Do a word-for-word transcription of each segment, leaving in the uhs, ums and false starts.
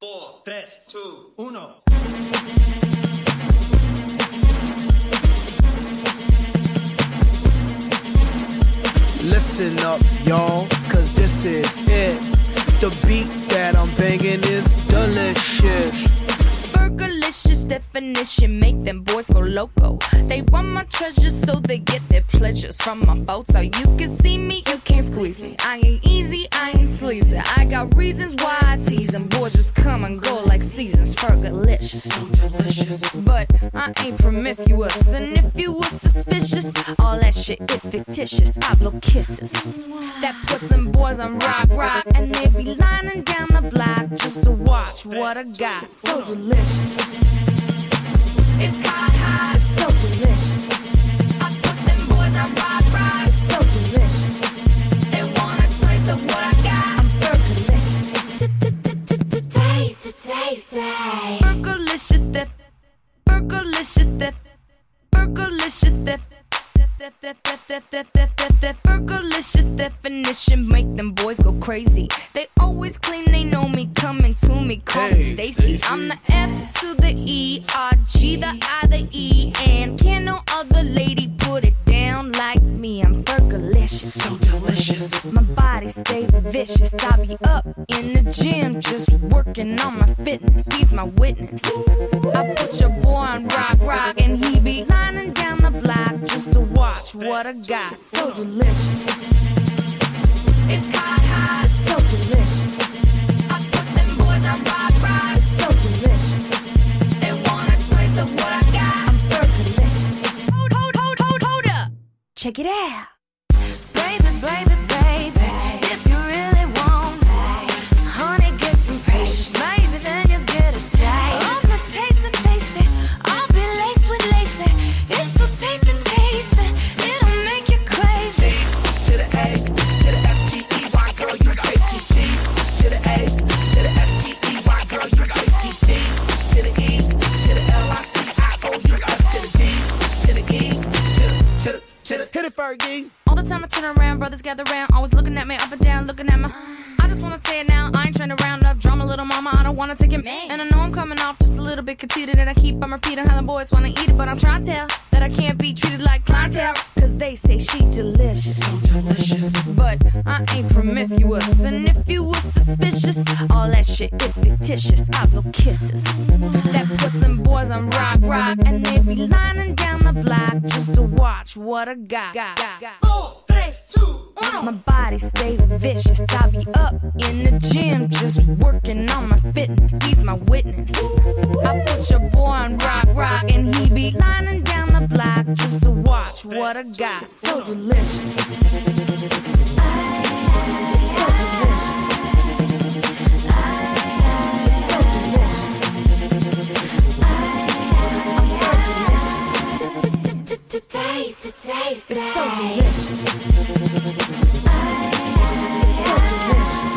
four, tres, two, uno. Listen up, y'all, cause this is it. The beat that I'm banging is delicious. Burgerlicious definition, make them boys go loco. They want my treasures so they get their pleasures from my photo. You can see me, you can't squeeze me. I ain't easy, I ain't sleazy. I got reasons why I tease them. Boys just come and go like seasons. Burgerlicious, so delicious. But I ain't promiscuous, and if you were suspicious, all that shit is fictitious. I blow kisses. That puts them boys on rock, rock, and they be lining down the block just to watch what I got. So delicious. It's hot, hot, it's so delicious. I put them boys on rock, rock, it's so delicious. They want a taste of what I got. I'm burgerlicious. Taste it, taste it. Burgerlicious, def, burgerlicious, def, burgerlicious, def. Burgerlicious definition, make them boys go crazy. They always claim they know me, coming to me, call me Hey, Stacy. Stacy. I'm the F to the E, R, G, the I, the E, and can no other lady put it down like me. I'm Burgerlicious, so delicious. My body stay vicious. I be up in the gym, just working on my fitness. He's my witness. I put your boy on rock, rock, and he be lining down the block just to watch what I got. So delicious. It's hot, hot, it's so delicious. I put them boys on rock, rock, it's so delicious. They want a taste of what I got. I'm Burgerlicious. Hold, hold, hold, hold, hold up. Check it out. Baby, baby, baby, if you really want, honey, get some patience. Maybe then you'll get a taste. Oh, my taste, taste it. I'll be laced with lace. It's so tasty, tasty. It'll make you crazy. To the A, to the S T E Y, girl, you tasty. G to the A, to the S T E Y, girl, you tasty. D to the E, to the L I C I O U S to the D, to the E, to the, to the, to the. Hit it, Fergie. All the time I turn around, brothers gather round, always looking at me up and down, looking at my. I just wanna say it now, I ain't trying to round up drama, little mama, I don't wanna take it. And I know I'm coming off just a little bit conceited, and I keep on repeating how the boys wanna eat it, but I'm trying to tell that I can't be treated like clientele, cause they say she delicious. So delicious. But I ain't promiscuous, and if you were suspicious, all that shit is fictitious. I blow kisses. That puts them boys on rock, rock, and they be lining down the block just to watch what I got. got, got, got. Four, tres, two, uno. My body stay vicious. I be up in the gym, just working on my fitness. He's my witness. I put your boy on rock, rock, and he be lining down the block just to watch what I got. So delicious. It's so delicious. It's so delicious. I'm Burgerlicious. Taste it, taste it. It's so delicious. It's so delicious.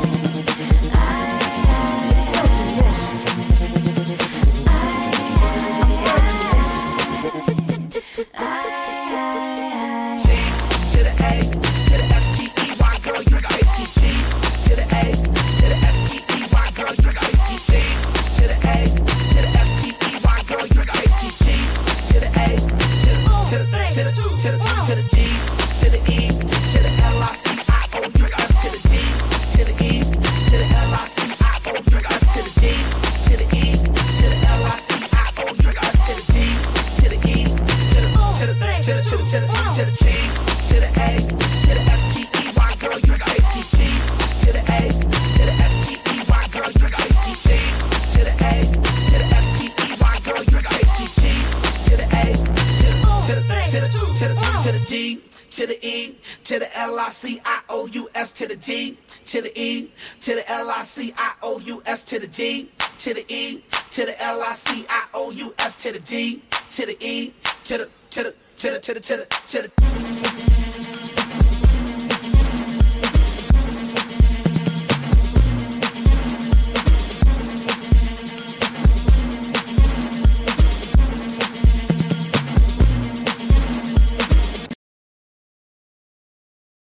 It's so delicious. I'm Burgerlicious. G to the A, to the S T E Y, girl, you tasty. G to the A, to the S T E Y, girl, you tasty. G to the A, to the S T E Y, girl, you tasty. G to the A, to the, to the, to the, to the, to the D, to the E, to the L I C I O U S to the D, to the E, to the L I C I O U S to the D, to the E, to the L I C I O U S to the D, to the E, to the, to the, to the, to the, to the, to the G, to the A, to the S T E Y, girl, you tasty. G to the A, to the S T E Y, girl, you tasty. G to the A, to the S T E Y, girl, you tasty. G to the A, to the, to the, to the, to the, to the D, to the E, to the L I C I O U S to the D, to the E, to the L I C I O U S to the D, to the E, to the L I C I O U S to the D, to the E, to the, to the, to the, to the, to the, to the.